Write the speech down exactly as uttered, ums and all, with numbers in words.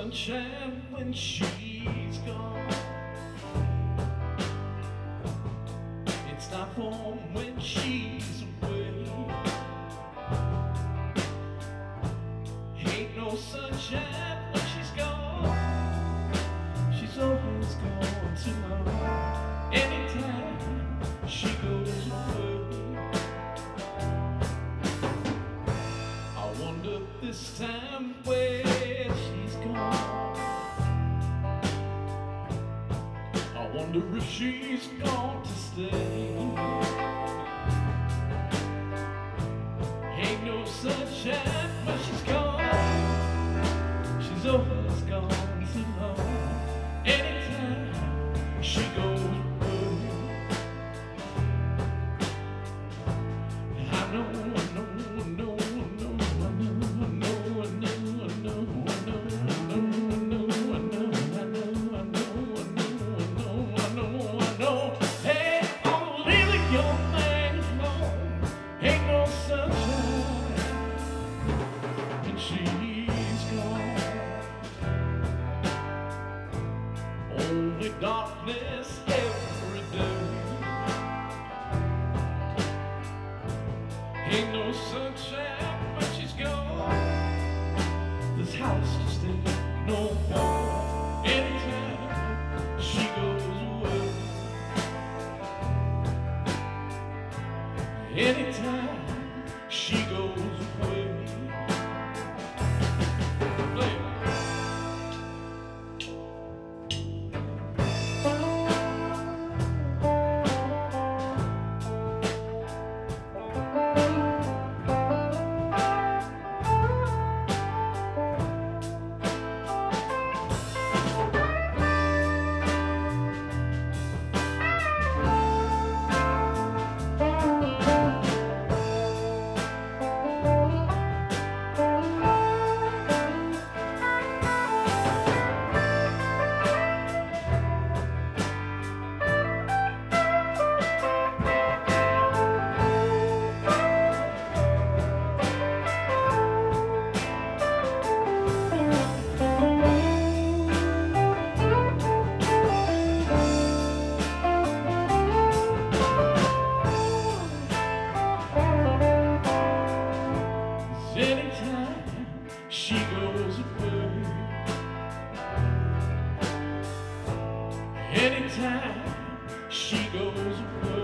sunshine when she's gone. It's not warm when she's away. Ain't no sunshine when she's gone. She's always gone too long. Anytime she goes away, I wonder this time where she's gone. I wonder if she's gone to stay. Ain't no sunshine when she's gone. She's always gone too long. Anytime she goes away, I know, I know, I know, I know, I know, I know, I know, I know, I know, I know, I know, I know, I know, I know, I know. Hey, I'm leaving your man alone. Ain't no sunshine when she's gone. Only darkness every day. Ain't no sunshine when she's gone. This house just ain't no more. Anytime she goes away, anytime she goes away. Play it. Anytime she goes away, anytime she goes away.